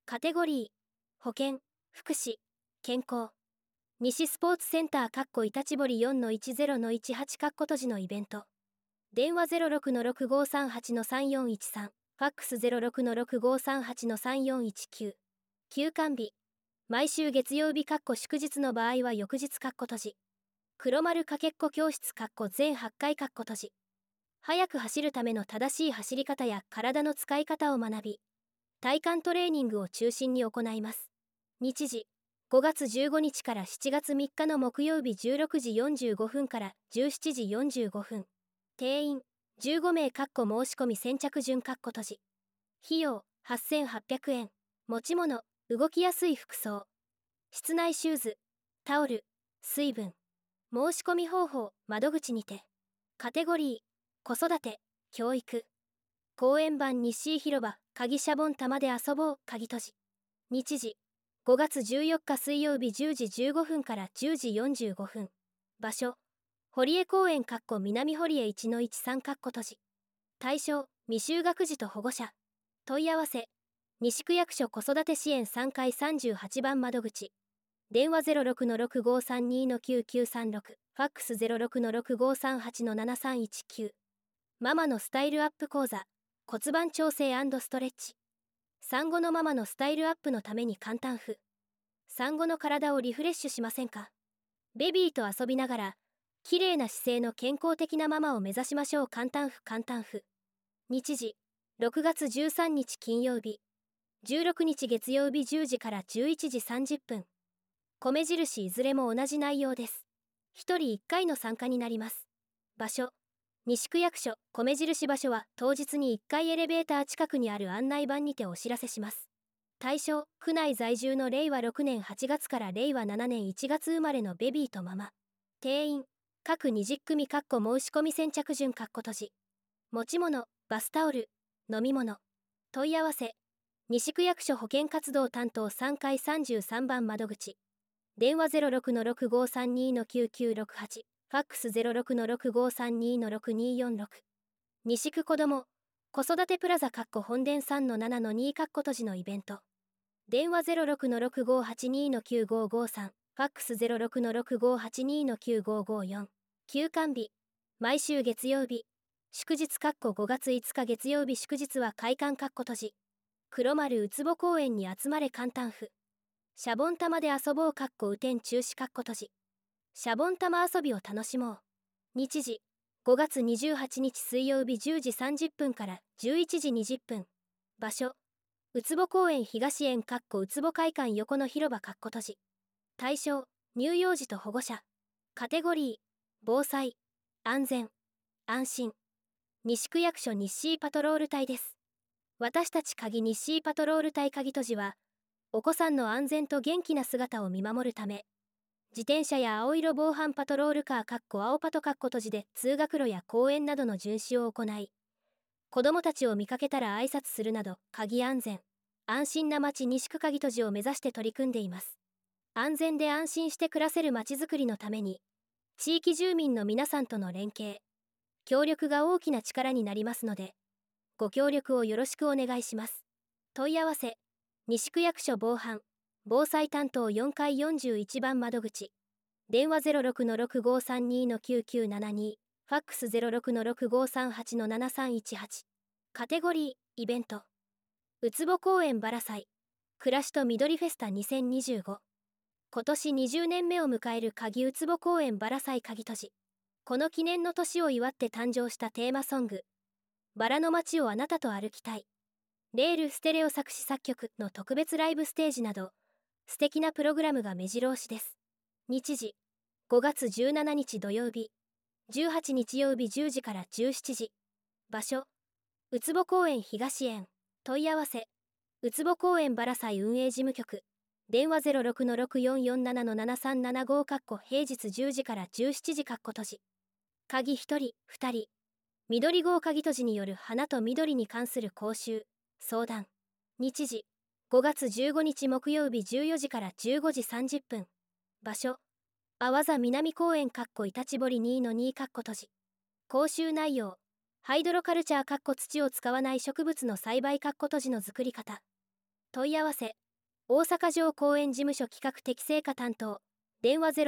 カテゴリー、保健、福祉、健康。西スポーツセンターイタチボリ 4-10-18 閉じのイベント。電話 06-6538-3413、ファックス 06-6538-3419。休館日。毎週月曜日祝日の場合は翌日閉じ。黒丸かけっこ教室全8回閉じ。速く走るための正しい走り方や体の使い方を学び、体幹トレーニングを中心に行います。日時、5月15日から7月3日の木曜日16時45分から17時45分。定員、15名申し込み先着順閉じ。費用、8800円。持ち物、動きやすい服装。室内シューズ、タオル、水分。申し込み方法、窓口にて。カテゴリー、子育て、教育。公園版日誌広場、鍵シャボン玉で遊ぼう、鍵閉じ。日時、5月14日水曜日10時15分から10時45分。場所、堀江公園南堀江 1-13 閉じ。対象、未就学児と保護者。問い合わせ、西区役所子育て支援3階38番窓口。電話 06-6532-9936、ファックス 06-6538-7319。ママのスタイルアップ講座、骨盤調整&ストレッチ。産後のママのスタイルアップのために簡単譜。産後の体をリフレッシュしませんか？ベビーと遊びながら、綺麗な姿勢の健康的なママを目指しましょう。簡単譜。日時、6月13日金曜日、16日月曜日10時から11時30分。米印いずれも同じ内容です。1人1回の参加になります。場所、西区役所。米印場所は当日に1階エレベーター近くにある案内板にてお知らせします。対象、区内在住の令和6年8月から令和7年1月生まれのベビーとママ。定員、各20組申し込み先着順閉じ。持ち物、バスタオル、飲み物。問い合わせ、西区役所保健活動担当3階33番窓口。電話 06-6532-9968、ファックス 06-6532-6246。西区子ども、子育てプラザ本殿 3-7-2 閉じのイベント。電話 06-6582-9553、ファックス 06-6582-9554。休館日。毎週月曜日。祝日5月5日月曜日祝日は開館閉じ。黒丸うつぼ公園に集まれ簡単譜。シャボン玉で遊ぼう雨天中止閉じ。シャボン玉遊びを楽しもう。日時、5月28日水曜日10時30分から11時20分。場所、うつぼ公園東園うつぼ会館横の広場閉じ。対象、乳幼児と保護者。カテゴリー、防災、安全、安心。西区役所日誌パトロール隊です。私たち日誌パトロール隊鍵閉じは、お子さんの安全と元気な姿を見守るため、自転車や青色防犯パトロールカー青パト閉じで通学路や公園などの巡視を行い、子どもたちを見かけたら挨拶するなど鍵安全、安心な街西区鍵閉じを目指して取り組んでいます。安全で安心して暮らせる街づくりのために、地域住民の皆さんとの連携、協力が大きな力になりますので、ご協力をよろしくお願いします。問い合わせ、西区役所防犯、防災担当4階41番窓口。電話 06-6532-9972、ファックス 06-6538-7318。カテゴリー、イベント。うつぼ公園バラ祭。暮らしと緑フェスタ2025。今年20年目を迎えるうつぼ公園バラ祭鍵閉じ。この記念の年を祝って誕生したテーマソング。バラの街をあなたと歩きたい。レールステレオ作詞作曲の特別ライブステージなど、素敵なプログラムが目白押しです。日時、5月17日土曜日、18日曜日10時から17時。場所、うつぼ公園東園。問い合わせ、うつぼ公園バラ祭運営事務局。電話 06-6447-7375 平日10時から17時閉じ。鍵1人、2人。緑号鍵閉じによる花と緑に関する講習、相談。日時、5月15日木曜日14時から15時30分。場所、阿波座南公園イタチボリ 2-2 閉じ。講習内容、ハイドロカルチャー土を使わない植物の栽培閉じの作り方。 問い合わせ大阪城公園事務所企画適正課担当、電話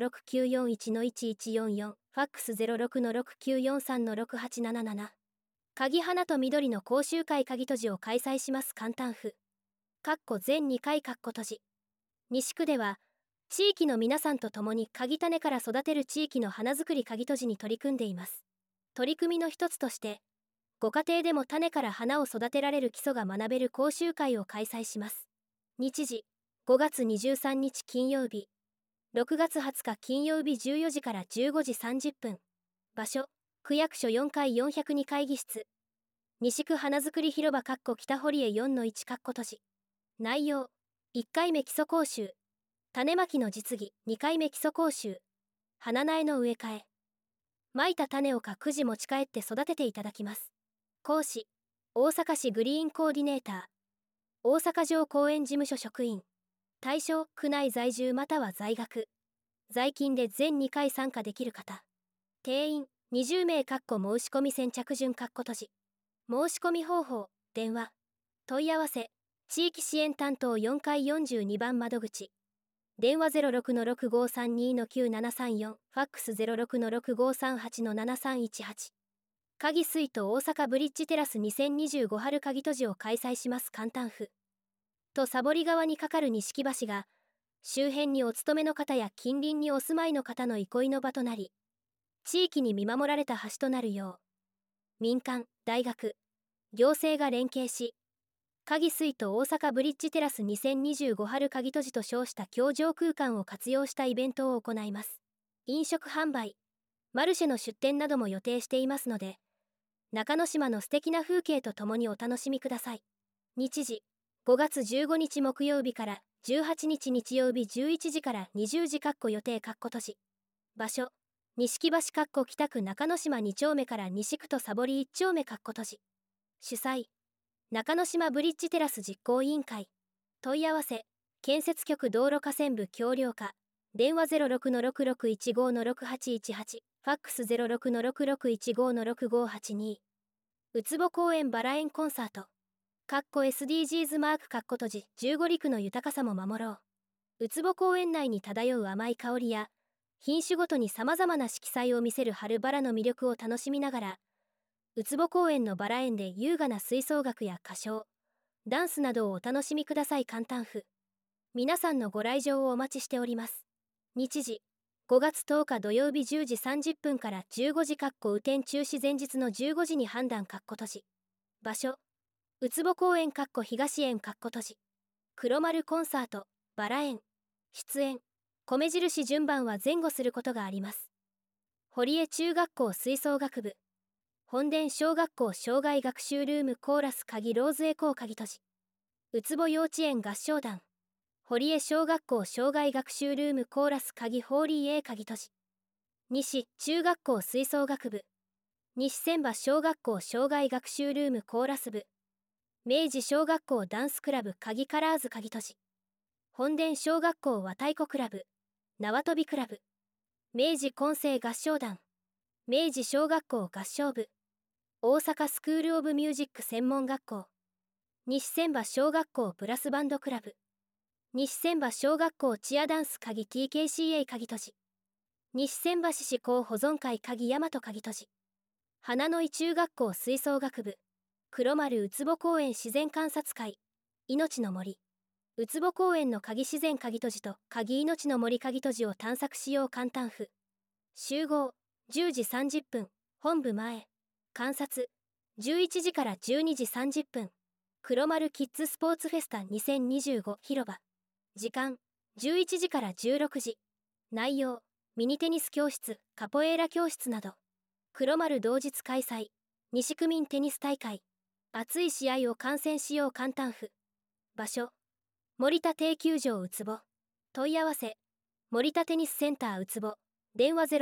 06-6941-1144、ファックス06-6943-6877。鍵花と緑の講習会鍵閉じを開催します。簡単譜全2回閉じ。西区では地域の皆さんと共に鍵種から育てる地域の花作り鍵閉じに取り組んでいます。取り組みの一つとしてご家庭でも種から花を育てられる基礎が学べる講習会を開催します。日時5月23日金曜日、6月20日金曜日14時から15時30分。場所区役所4階402会議室、西区花作り広場北堀江 4-1 閉じ。内容1回目基礎講習、種まきの実技。2回目基礎講習、花苗の植え替え。まいた種を各自持ち帰って育てていただきます。講師大阪市グリーンコーディネーター、大阪城公園事務所職員。対象区内在住または在学在勤で全2回参加できる方。定員20名申し込み先着順閉じ。申し込み方法電話問い合わせ地域支援担当4階42番窓口、電話06-6532-9734、ファックス06-6538-7318。鍵スイート大阪ブリッジテラス2025春鍵閉じを開催します。簡単譜とサボリ川に架かる錦橋が周辺にお勤めの方や近隣にお住まいの方の憩いの場となり、地域に見守られた橋となるよう民間、大学、行政が連携し、鍵スイート大阪ブリッジテラス2025春鍵閉じと称した共乗空間を活用したイベントを行います。飲食販売、マルシェの出店なども予定していますので、中之島の素敵な風景とともにお楽しみください。日時5月15日木曜日から18日日曜日11時から20時予定閉じ。場所錦橋北区中之島2丁目から西区とサボリ1丁目閉じ。主催中之島ブリッジテラス実行委員会。問い合わせ建設局道路河川部橋梁課、電話06-6615-6818、ファックス06-6615-6582。うつぼ公園バラ園コンサートSDGs マーク閉じ。15陸の豊かさも守ろう。うつぼ公園内に漂う甘い香りや品種ごとに様々な色彩を見せる春バラの魅力を楽しみながら、うつぼ公園のバラ園で優雅な吹奏楽や歌唱、ダンスなどをお楽しみください。簡単譜皆さんのご来場をお待ちしております。日時5月10日土曜日10時30分から15時雨天中止前日の15時に判断閉じ。場所うつぼ公園東園閉じ。黒丸コンサートバラ園。出演米印順番は前後することがあります。堀江中学校吹奏楽部、本殿小学校障害学習ルームコーラス鍵ローズエコー鍵閉じ。うつぼ幼稚園合唱団、堀江小学校障害学習ルームコーラス鍵ホーリー A 鍵閉じ。西中学校吹奏楽部、西千葉小学校障害学習ルームコーラス部、明治小学校ダンスクラブ鍵カラーズ鍵閉じ。本殿小学校和太鼓クラブ、縄跳びクラブ、明治混声合唱団、明治小学校合唱部、大阪スクールオブミュージック専門学校、西千葉小学校ブラスバンドクラブ、西千葉小学校チアダンス鍵 TKCA 鍵閉じ。西千葉市市校保存会鍵大和鍵閉じ。花の井中学校吹奏楽部、黒丸うつぼ公園自然観察会、命の森、うつぼ公園の鍵自然鍵閉じと鍵命の森鍵閉じを探索しよう。簡単譜集合10時30分、本部前観察11時から12時30分、黒丸キッズスポーツフェスタ2025広場、時間11時から16時、内容ミニテニス教室、カポエーラ教室など。黒丸同日開催西区民テニス大会、熱い試合を観戦しよう。簡単譜場所森田定球場うつぼ、問い合わせ森田テニスセンターうつぼ、電話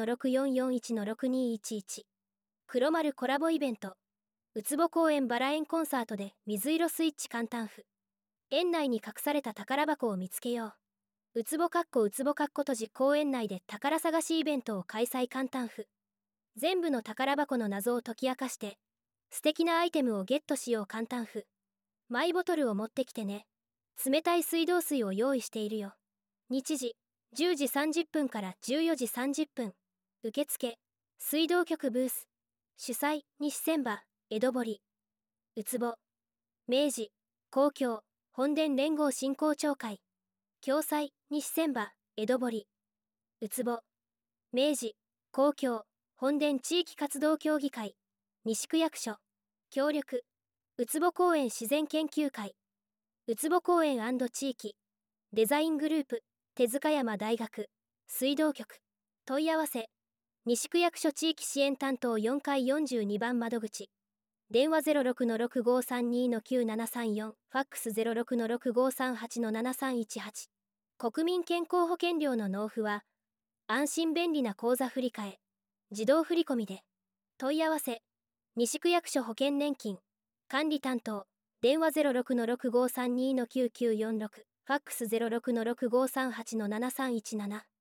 06-6441-6211。黒丸コラボイベントうつぼ公園バラ園コンサートで水色スイッチ。簡単譜園内に隠された宝箱を見つけよう。うつぼうつぼ閉じ公園内で宝探しイベントを開催。簡単譜全部の宝箱の謎を解き明かして素敵なアイテムをゲットしよう。簡単譜マイボトルを持ってきてね。冷たい水道水を用意しているよ。日時、10時30分から14時30分。受付、水道局ブース。主催、西千葉、江戸堀。うつぼ、明治、公共、本殿連合振興協会。共催、西千葉、江戸堀。うつぼ、明治、公共、本殿地域活動協議会。西区役所。協力、うつぼ公園自然研究会。うつぼ公園&地域。デザイングループ、手塚山大学。水道局。問い合わせ、西区役所地域支援担当4階42番窓口。電話 06-6532-9734、ファックス 06-6538-7318。国民健康保険料の納付は、安心便利な口座振替、自動振込で。問い合わせ、西区役所保険年金、管理担当、電話 06-6532-9946、ファックス 06-6538-7317。